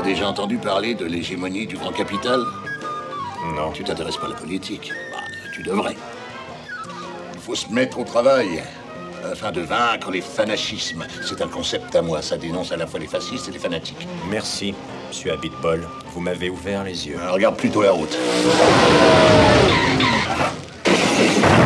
déjà entendu parler de l'hégémonie du grand capital? Non. Tu t'intéresses pas à la politique? Bah, tu devrais. Il faut se mettre au travail afin de vaincre les fanachismes. C'est un concept à moi, ça dénonce à la fois les fascistes et les fanatiques. Merci, monsieur Abitbol. Vous m'avez ouvert les yeux. Regarde plutôt la route.